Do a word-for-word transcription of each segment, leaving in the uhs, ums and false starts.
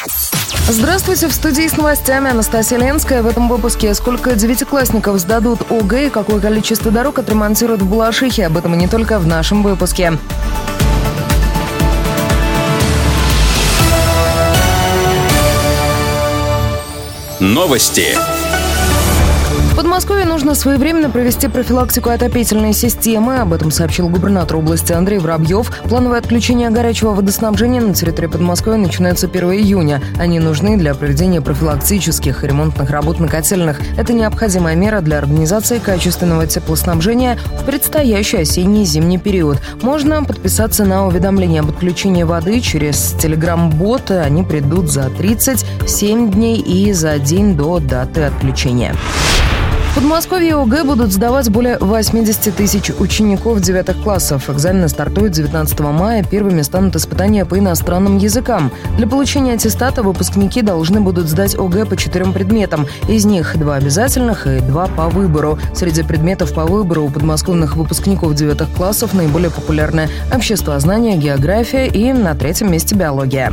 Здравствуйте, в студии с новостями Анастасия Ленская. В этом выпуске: сколько девятиклассников сдадут ОГЭ и какое количество дорог отремонтируют в Балашихе. Об этом и не только в нашем выпуске. Новости. В Подмосковье нужно своевременно провести профилактику отопительной системы. Об этом сообщил губернатор области Андрей Воробьев. Плановое отключение горячего водоснабжения на территории Подмосковья начинается первого июня. Они нужны для проведения профилактических и ремонтных работ на котельных. Это необходимая мера для организации качественного теплоснабжения в предстоящий осенний и зимний период. Можно подписаться на уведомление об отключении воды через телеграм-бот. Они придут за тридцать семь дней и за день до даты отключения. В Подмосковье ОГЭ будут сдавать более восемьдесят тысяч учеников девятых классов. Экзамены стартуют девятнадцатого мая. Первыми станут испытания по иностранным языкам. Для получения аттестата выпускники должны будут сдать ОГЭ по четырем предметам. Из них два обязательных и два по выбору. Среди предметов по выбору у подмосковных выпускников девятых классов наиболее популярны обществознание, география и на третьем месте биология.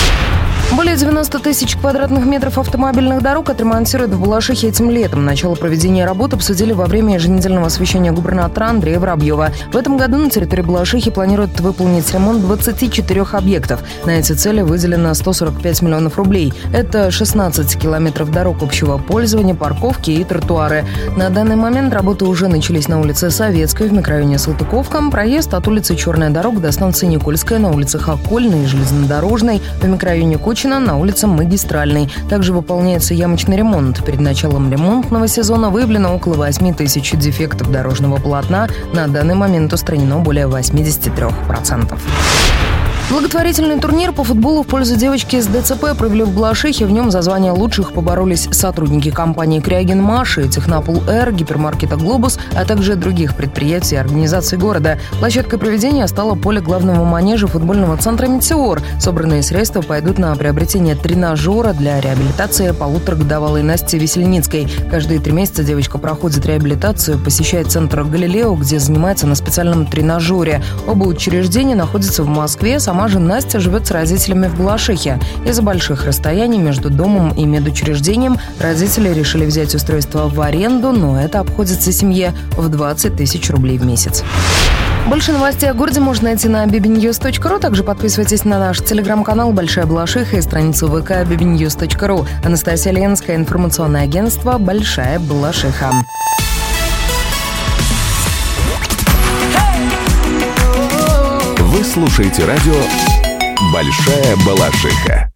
Более девяноста тысяч квадратных метров автомобильных дорог отремонтируют в Балашихе этим летом. Начало проведения работ обсудили во время еженедельного совещания губернатора Андрея Воробьева. В этом году на территории Балашихи планируют выполнить ремонт двадцати четырёх объектов. На эти цели выделено сто сорок пять миллионов рублей. Это шестнадцать километров дорог общего пользования, парковки и тротуары. На данный момент работы уже начались на улице Советской в микрорайоне Салтыковка. Проезд от улицы Черная дорога до станции Никольская на улицах Окольной и Железнодорожной, в микрорайоне Кучина на улице Магистральной. Также выполняется ямочный ремонт. Перед началом ремонтного сезона выявлено около восьми тысяч дефектов дорожного полотна. На данный момент устранено более восемьдесят три процента. Благотворительный турнир по футболу в пользу девочки с ДЦП провели в Балашихе. В нем за звание лучших поборолись сотрудники компании «Крягин Маши», «Технопол Р», гипермаркета «Глобус», а также других предприятий и организаций города. Площадкой проведения стало поле главного манежа футбольного центра «Метеор». Собранные средства пойдут на приобретение тренажера для реабилитации полуторагодовалой Насти Весельницкой. Каждые три месяца девочка проходит реабилитацию, посещает центр «Галилео», где занимается на специальном тренажере. Оба учреждения находятся в Москве. Сама же Настя живет с родителями в Балашихе. Из-за больших расстояний между домом и медучреждением родители решили взять устройство в аренду, но это обходится семье в двадцать тысяч рублей в месяц. Больше новостей о городе можно найти на би би ньюс точка ру. Также подписывайтесь на наш телеграм-канал «Большая Балашиха» и страницу вэ ка би би ньюс точка ру. Анастасия Ленская, информационное агентство «Большая Балашиха». Вы слушаете радио «Большая Балашиха».